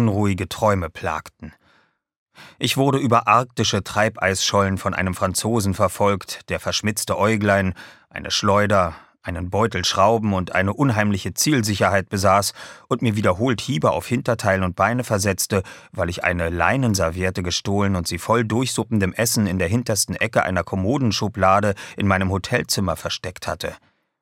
unruhige Träume plagten. Ich wurde über arktische Treibeisschollen von einem Franzosen verfolgt, der verschmitzte Äuglein, eine Schleuder, einen Beutel Schrauben und eine unheimliche Zielsicherheit besaß und mir wiederholt Hiebe auf Hinterteil und Beine versetzte, weil ich eine Leinenserviette gestohlen und sie voll durchsuppendem Essen in der hintersten Ecke einer Kommodenschublade in meinem Hotelzimmer versteckt hatte.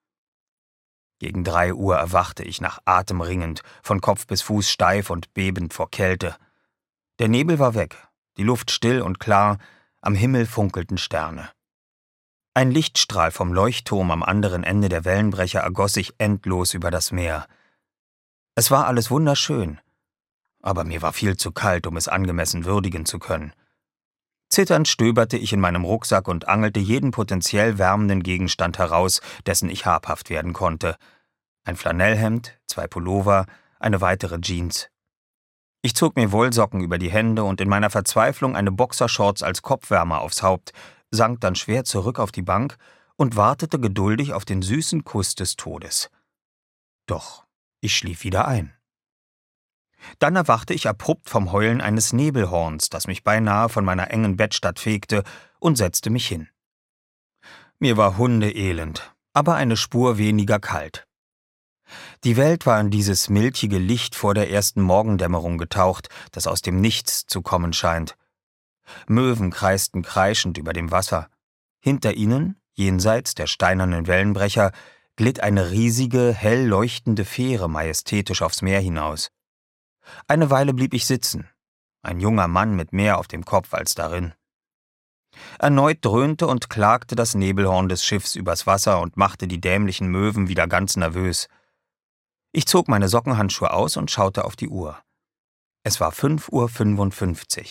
Gegen 3 Uhr erwachte ich nach Atem ringend, von Kopf bis Fuß steif und bebend vor Kälte. Der Nebel war weg, die Luft still und klar, am Himmel funkelten Sterne. Ein Lichtstrahl vom Leuchtturm am anderen Ende der Wellenbrecher ergoss sich endlos über das Meer. Es war alles wunderschön, aber mir war viel zu kalt, um es angemessen würdigen zu können. Zitternd stöberte ich in meinem Rucksack und angelte jeden potenziell wärmenden Gegenstand heraus, dessen ich habhaft werden konnte. Ein Flanellhemd, 2 Pullover, eine weitere Jeans. Ich zog mir Wollsocken über die Hände und in meiner Verzweiflung eine Boxershorts als Kopfwärmer aufs Haupt, sank dann schwer zurück auf die Bank und wartete geduldig auf den süßen Kuss des Todes. Doch ich schlief wieder ein. Dann erwachte ich abrupt vom Heulen eines Nebelhorns, das mich beinahe von meiner engen Bettstatt fegte, und setzte mich hin. Mir war hundeelend, aber eine Spur weniger kalt. Die Welt war in dieses milchige Licht vor der ersten Morgendämmerung getaucht, das aus dem Nichts zu kommen scheint. Möwen kreisten kreischend über dem Wasser. Hinter ihnen, jenseits der steinernen Wellenbrecher, glitt eine riesige, hell leuchtende Fähre majestätisch aufs Meer hinaus. Eine Weile blieb ich sitzen, ein junger Mann mit mehr auf dem Kopf als darin. Erneut dröhnte und klagte das Nebelhorn des Schiffs übers Wasser und machte die dämlichen Möwen wieder ganz nervös. Ich zog meine Sockenhandschuhe aus und schaute auf die Uhr. Es war 5:55 Uhr.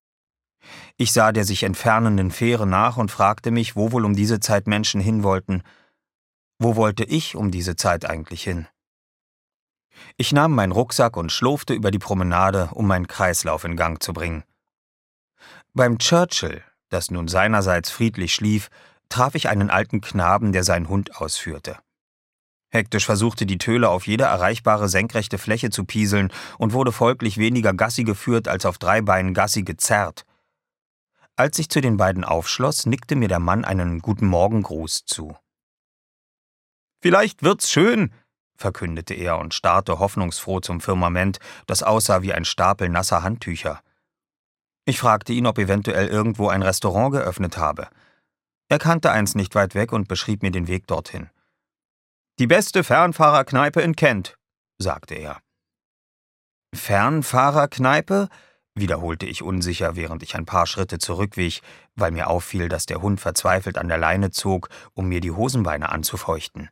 Ich sah der sich entfernenden Fähre nach und fragte mich, wo wohl um diese Zeit Menschen hin wollten. Wo wollte ich um diese Zeit eigentlich hin? Ich nahm meinen Rucksack und schlurfte über die Promenade, um meinen Kreislauf in Gang zu bringen. Beim Churchill, das nun seinerseits friedlich schlief, traf ich einen alten Knaben, der seinen Hund ausführte. Hektisch versuchte die Töle auf jede erreichbare senkrechte Fläche zu pieseln und wurde folglich weniger Gassi geführt als auf 3 Beinen Gassi gezerrt. Als ich zu den beiden aufschloss, nickte mir der Mann einen Guten-Morgen-Gruß zu. »Vielleicht wird's schön«, verkündete er und starrte hoffnungsfroh zum Firmament, das aussah wie ein Stapel nasser Handtücher. Ich fragte ihn, ob eventuell irgendwo ein Restaurant geöffnet habe. Er kannte eins nicht weit weg und beschrieb mir den Weg dorthin. »Die beste Fernfahrerkneipe in Kent«, sagte er. »Fernfahrerkneipe?« wiederholte ich unsicher, während ich ein paar Schritte zurückwich, weil mir auffiel, dass der Hund verzweifelt an der Leine zog, um mir die Hosenbeine anzufeuchten.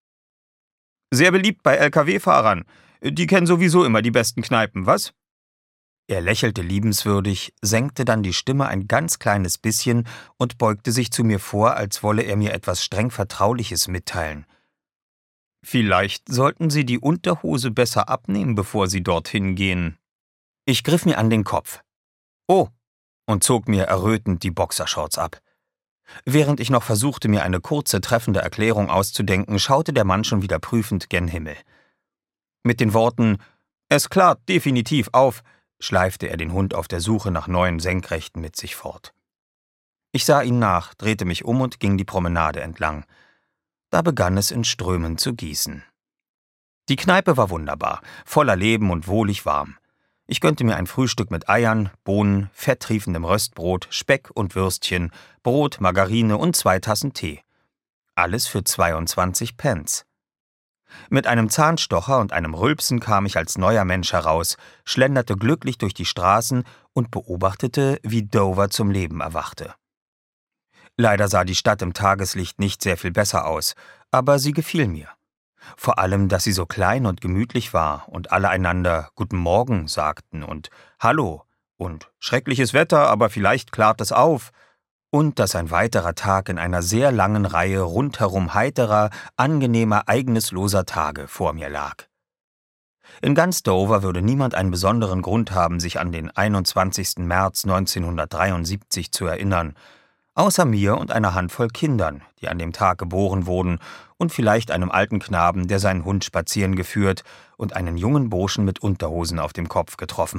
»Sehr beliebt bei Lkw-Fahrern. Die kennen sowieso immer die besten Kneipen, was?« Er lächelte liebenswürdig, senkte dann die Stimme ein ganz kleines bisschen und beugte sich zu mir vor, als wolle er mir etwas streng Vertrauliches mitteilen. »Vielleicht sollten Sie die Unterhose besser abnehmen, bevor Sie dorthin gehen.« Ich griff mir an den Kopf. »Oh«, und zog mir errötend die Boxershorts ab. Während ich noch versuchte, mir eine kurze, treffende Erklärung auszudenken, schaute der Mann schon wieder prüfend gen Himmel. Mit den Worten »Es klart definitiv auf«, schleifte er den Hund auf der Suche nach neuen Senkrechten mit sich fort. Ich sah ihn nach, drehte mich um und ging die Promenade entlang. Da begann es in Strömen zu gießen. Die Kneipe war wunderbar, voller Leben und wohlig warm. Ich gönnte mir ein Frühstück mit Eiern, Bohnen, fetttriefendem Röstbrot, Speck und Würstchen, Brot, Margarine und 2 Tassen Tee. Alles für 22 Pence. Mit einem Zahnstocher und einem Rülpsen kam ich als neuer Mensch heraus, schlenderte glücklich durch die Straßen und beobachtete, wie Dover zum Leben erwachte. Leider sah die Stadt im Tageslicht nicht sehr viel besser aus, aber sie gefiel mir. Vor allem, dass sie so klein und gemütlich war und alle einander »Guten Morgen« sagten und »Hallo« und »Schreckliches Wetter, aber vielleicht klart es auf« und dass ein weiterer Tag in einer sehr langen Reihe rundherum heiterer, angenehmer, ereignisloser Tage vor mir lag. In ganz Dover würde niemand einen besonderen Grund haben, sich an den 21. März 1973 zu erinnern, außer mir und einer Handvoll Kindern, die an dem Tag geboren wurden, und vielleicht einem alten Knaben, der seinen Hund spazieren geführt und einen jungen Burschen mit Unterhosen auf dem Kopf getroffen